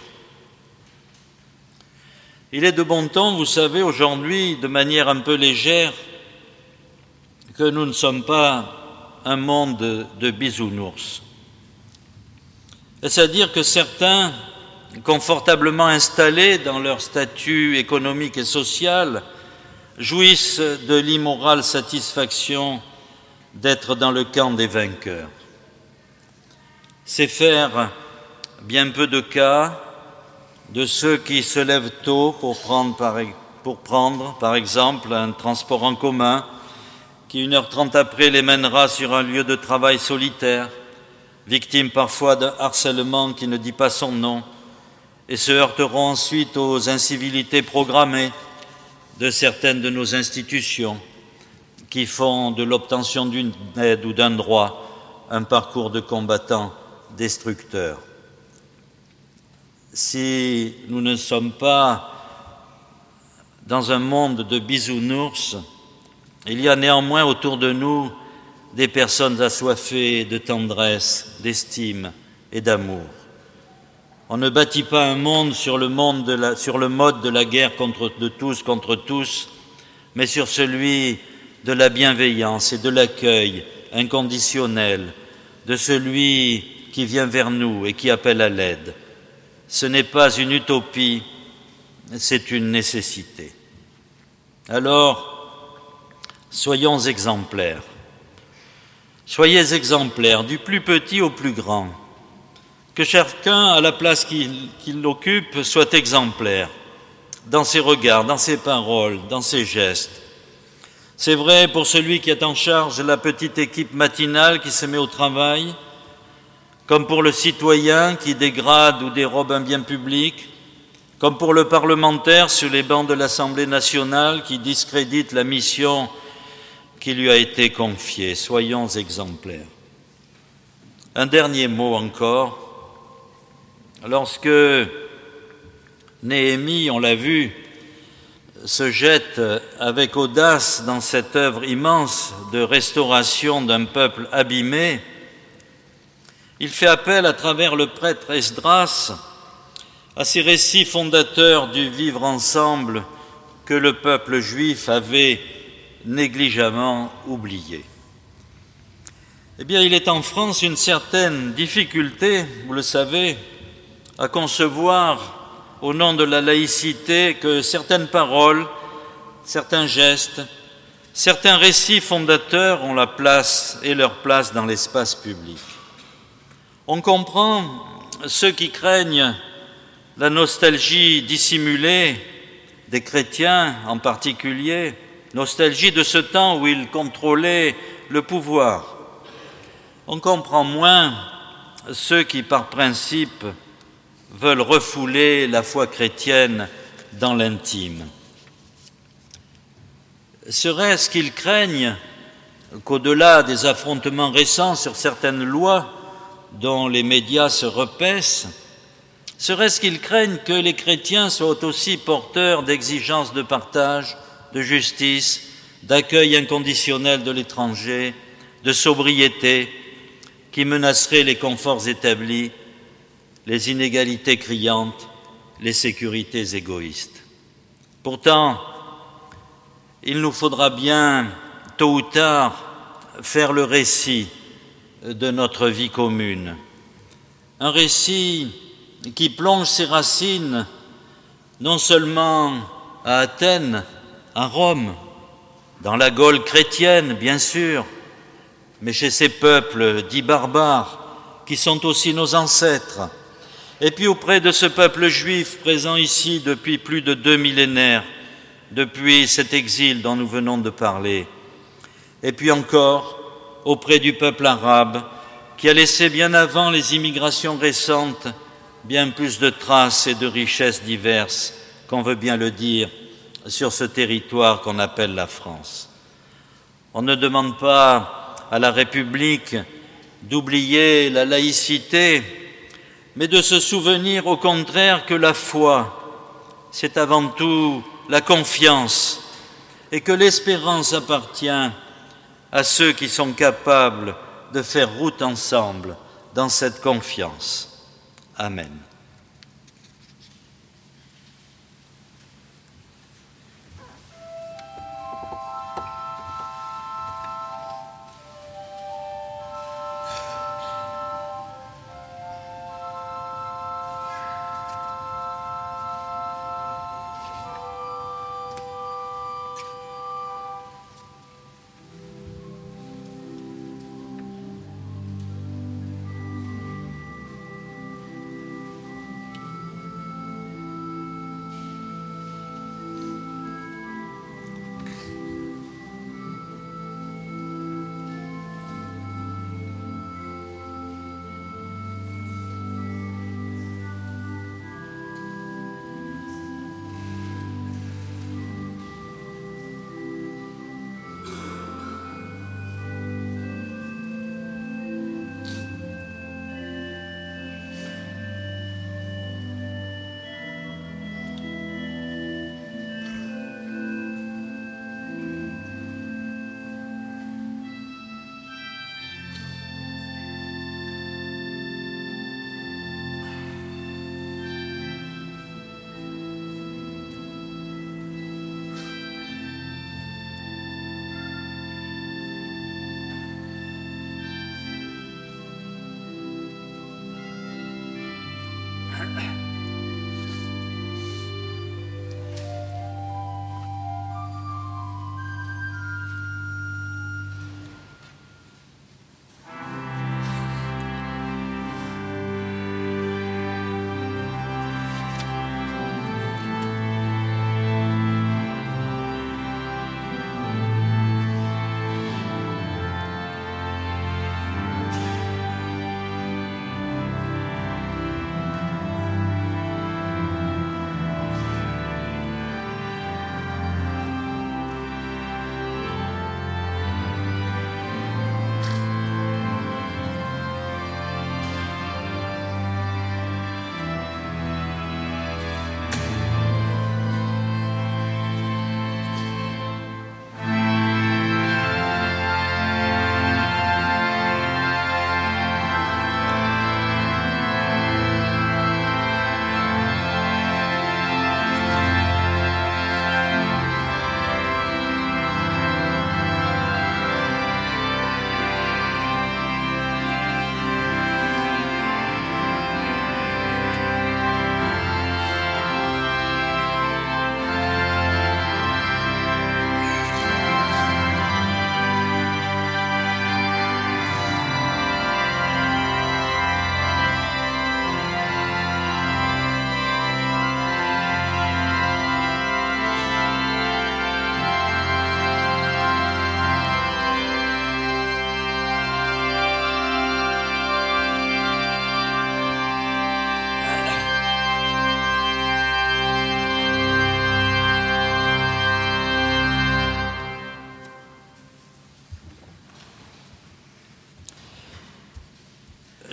Il est de bon ton, vous savez, aujourd'hui, de manière un peu légère, que nous ne sommes pas un monde de bisounours. C'est-à-dire que certains, confortablement installés dans leur statut économique et social, jouissent de l'immorale satisfaction d'être dans le camp des vainqueurs. C'est faire bien peu de cas de ceux qui se lèvent tôt pour prendre, par, pour prendre, par exemple, un transport en commun qui, une heure trente après, les mènera sur un lieu de travail solitaire, victimes parfois d'un harcèlement qui ne dit pas son nom, et se heurteront ensuite aux incivilités programmées de certaines de nos institutions qui font de l'obtention d'une aide ou d'un droit un parcours de combattants destructeurs. Si nous ne sommes pas dans un monde de bisounours, il y a néanmoins autour de nous des personnes assoiffées de tendresse, d'estime et d'amour. On ne bâtit pas un monde sur le, monde de la, sur le mode de la guerre contre, de tous contre tous, mais sur celui de la bienveillance et de l'accueil inconditionnel, de celui qui vient vers nous et qui appelle à l'aide. Ce n'est pas une utopie, c'est une nécessité. Alors, soyons exemplaires. Soyez exemplaires, du plus petit au plus grand. Que chacun, à la place qu'il, qu'il occupe, soit exemplaire dans ses regards, dans ses paroles, dans ses gestes. C'est vrai pour celui qui est en charge de la petite équipe matinale qui se met au travail, comme pour le citoyen qui dégrade ou dérobe un bien public, comme pour le parlementaire sur les bancs de l'Assemblée nationale qui discrédite la mission qui lui a été confiée. Soyons exemplaires. Un dernier mot encore. Lorsque Néhémie, on l'a vu, se jette avec audace dans cette œuvre immense de restauration d'un peuple abîmé, il fait appel à travers le prêtre Esdras à ces récits fondateurs du vivre ensemble que le peuple juif avait négligemment oublié. Eh bien, il est en France une certaine difficulté, vous le savez, à concevoir au nom de la laïcité que certaines paroles, certains gestes, certains récits fondateurs ont la place et leur place dans l'espace public. On comprend ceux qui craignent la nostalgie dissimulée des chrétiens en particulier, nostalgie de ce temps où ils contrôlaient le pouvoir. On comprend moins ceux qui, par principe, veulent refouler la foi chrétienne dans l'intime. Serait-ce qu'ils craignent qu'au-delà des affrontements récents sur certaines lois dont les médias se repaissent, serait-ce qu'ils craignent que les chrétiens soient aussi porteurs d'exigences de partage, de justice, d'accueil inconditionnel de l'étranger, de sobriété, qui menaceraient les conforts établis, les inégalités criantes, les sécurités égoïstes. Pourtant, il nous faudra bien, tôt ou tard, faire le récit de notre vie commune. Un récit qui plonge ses racines non seulement à Athènes, à Rome, dans la Gaule chrétienne, bien sûr, mais chez ces peuples dits barbares, qui sont aussi nos ancêtres, et puis auprès de ce peuple juif présent ici depuis plus de deux millénaires, depuis cet exil dont nous venons de parler, et puis encore auprès du peuple arabe qui a laissé bien avant les immigrations récentes bien plus de traces et de richesses diverses, qu'on veut bien le dire, sur ce territoire qu'on appelle la France. On ne demande pas à la République d'oublier la laïcité, mais de se souvenir au contraire que la foi, c'est avant tout la confiance et que l'espérance appartient à ceux qui sont capables de faire route ensemble dans cette confiance. Amen.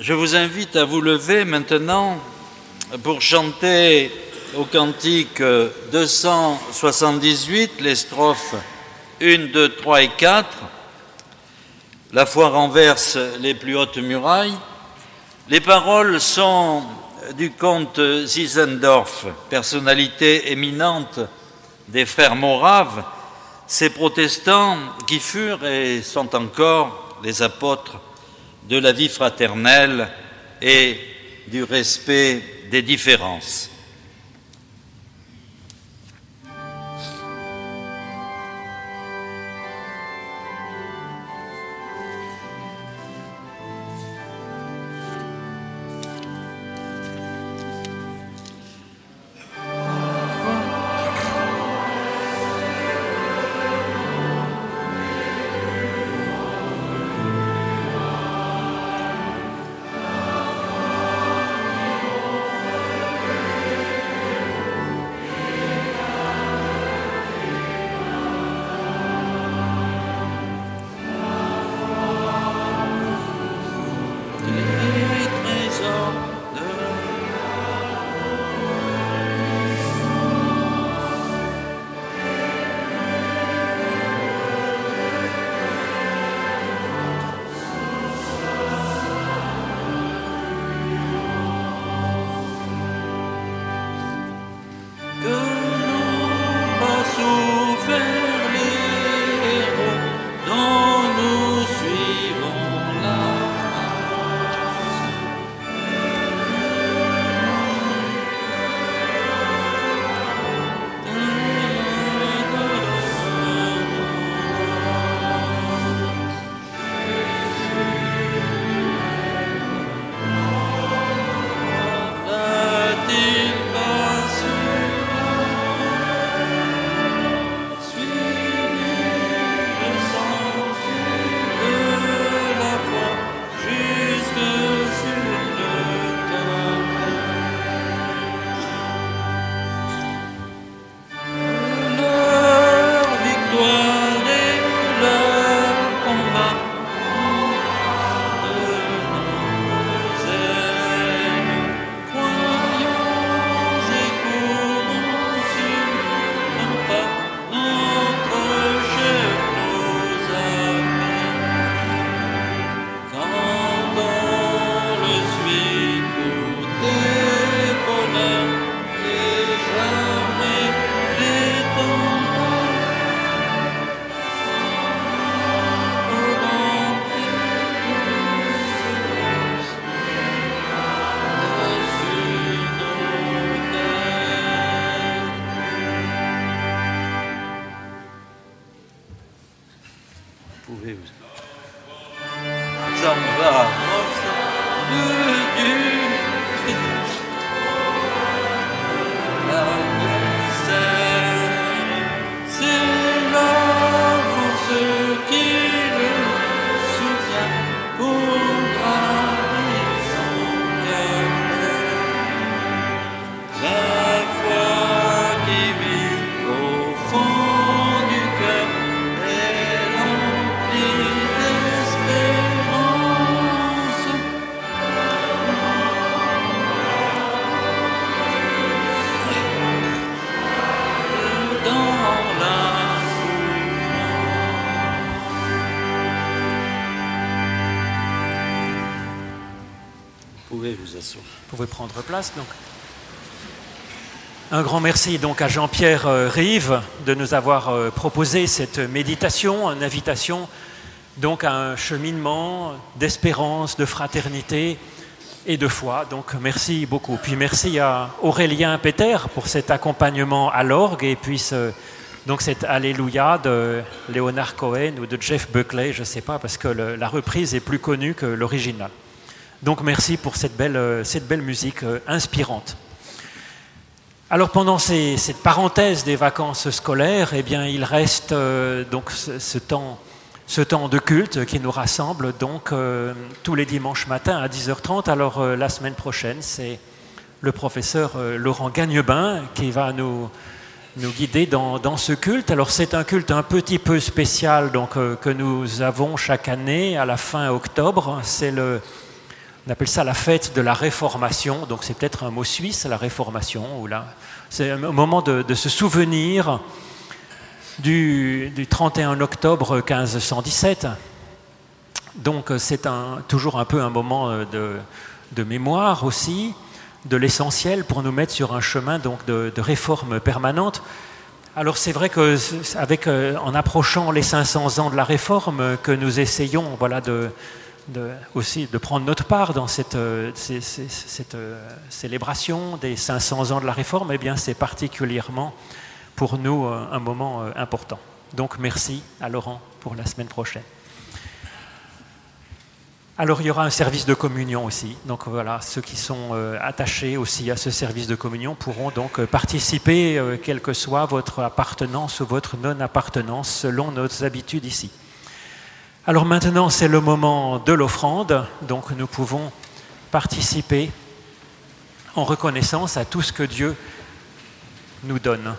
je vous invite à vous lever maintenant pour chanter au cantique deux cent soixante-dix-huit, les strophes un, deux, trois et quatre. La foi renverse les plus hautes murailles. Les paroles sont du comte Zinzendorf, personnalité éminente des frères moraves, ces protestants qui furent et sont encore les apôtres de la vie fraternelle et du respect des différences.
Vous pouvez prendre place. Donc. Un grand merci donc à Jean-Pierre Rive de nous avoir proposé cette méditation, une invitation donc à un cheminement d'espérance, de fraternité et de foi. Donc merci beaucoup. Puis merci à Aurélien Peter pour cet accompagnement à l'orgue et puis ce, donc cet Alléluia de Leonard Cohen ou de Jeff Buckley, je ne sais pas, parce que le, la reprise est plus connue que l'original. Donc merci pour cette belle, cette belle musique euh, inspirante. Alors pendant ces, cette parenthèse des vacances scolaires, eh bien, il reste euh, donc ce, ce, temps, ce temps de culte qui nous rassemble donc euh, tous les dimanches matins à dix heures trente. Alors euh, la semaine prochaine, c'est le professeur euh, Laurent Gagnebin qui va nous, nous guider dans, dans ce culte. Alors c'est un culte un petit peu spécial donc, euh, que nous avons chaque année à la fin octobre. C'est le on appelle ça la fête de la Réformation, donc c'est peut-être un mot suisse, la Réformation, ou là, c'est un moment de, de se souvenir du, du trente et un octobre quinze cent dix-sept. Donc c'est un, toujours un peu un moment de, de mémoire aussi, de l'essentiel pour nous mettre sur un chemin donc de, de réforme permanente. Alors c'est vrai qu'avec, en approchant les cinq cents ans de la Réforme, que nous essayons voilà, de, de, aussi de prendre notre part dans cette, cette, cette célébration des cinq cents ans de la Réforme, eh bien c'est particulièrement pour nous un moment important. Donc merci à Laurent pour la semaine prochaine. Alors il y aura un service de communion aussi, donc voilà, ceux qui sont euh, attachés aussi à ce service de communion pourront donc euh, participer, euh, quelle que soit votre appartenance ou votre non-appartenance, selon nos habitudes ici. Alors maintenant c'est le moment de l'offrande, donc nous pouvons participer en reconnaissance à tout ce que Dieu nous donne.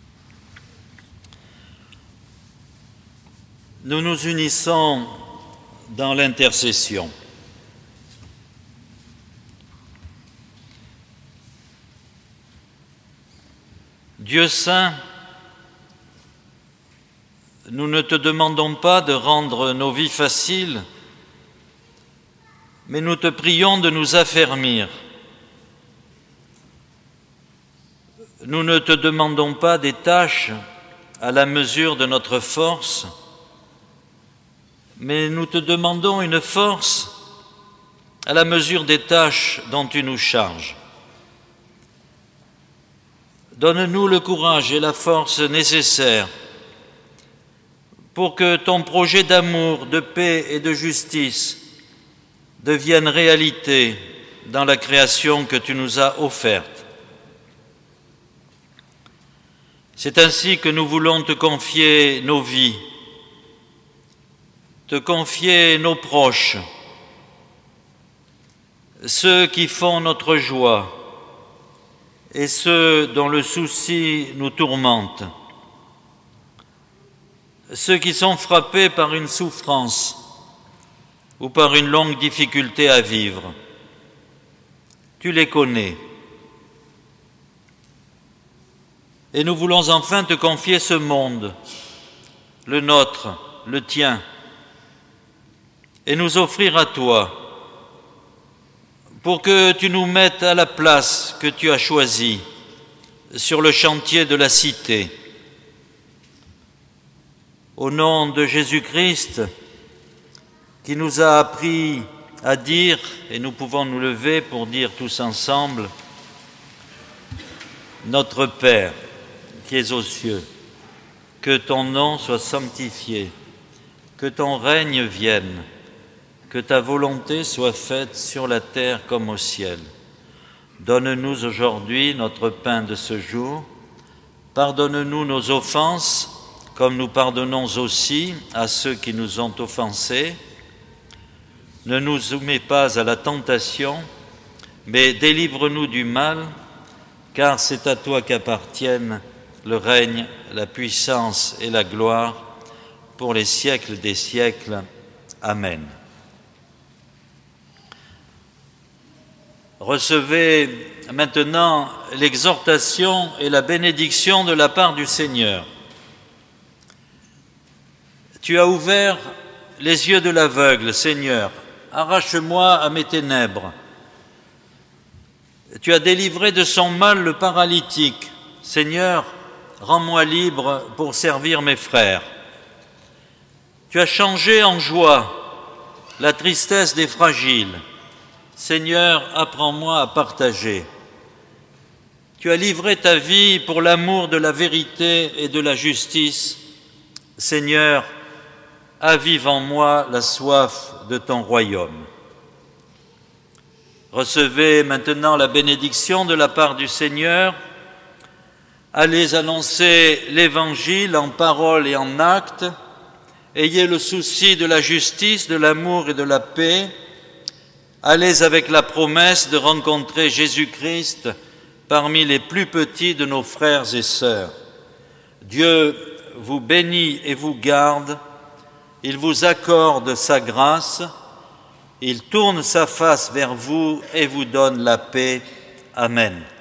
Nous nous unissons dans l'intercession. Dieu saint, nous ne te demandons pas de rendre nos vies faciles, mais nous te prions de nous affermir. Nous ne te demandons pas des tâches à la mesure de notre force, mais nous te demandons une force à la mesure des tâches dont tu nous charges. Donne-nous le courage et la force nécessaires pour que ton projet d'amour, de paix et de justice devienne réalité dans la création que tu nous as offerte. C'est ainsi que nous voulons te confier nos vies, te confier nos proches, ceux qui font notre joie et ceux dont le souci nous tourmente, ceux qui sont frappés par une souffrance ou par une longue difficulté à vivre. Tu les connais. Et nous voulons enfin te confier ce monde, le nôtre, le tien, et nous offrir à toi, pour que tu nous mettes à la place que tu as choisie sur le chantier de la cité. Au nom de Jésus-Christ, qui nous a appris à dire, et nous pouvons nous lever pour dire tous ensemble, Notre Père, qui es aux cieux, que ton nom soit sanctifié, que ton règne vienne, que ta volonté soit faite sur la terre comme au ciel. Donne-nous aujourd'hui notre pain de ce jour. Pardonne-nous nos offenses, comme nous pardonnons aussi à ceux qui nous ont offensés. Ne nous soumets pas à la tentation, mais délivre-nous du mal, car c'est à toi qu'appartiennent le règne, la puissance et la gloire pour les siècles des siècles. Amen. Recevez maintenant l'exhortation et la bénédiction de la part du Seigneur. Tu as ouvert les yeux de l'aveugle, Seigneur, arrache-moi à mes ténèbres. Tu as délivré de son mal le paralytique, Seigneur, rends-moi libre pour servir mes frères. Tu as changé en joie la tristesse des fragiles. Seigneur, apprends-moi à partager. Tu as livré ta vie pour l'amour de la vérité et de la justice. Seigneur, avive en moi la soif de ton royaume. Recevez maintenant la bénédiction de la part du Seigneur. Allez annoncer l'Évangile en parole et en acte. Ayez le souci de la justice, de l'amour et de la paix. Allez avec la promesse de rencontrer Jésus-Christ parmi les plus petits de nos frères et sœurs. Dieu vous bénit et vous garde. Il vous accorde sa grâce. Il tourne sa face vers vous et vous donne la paix. Amen.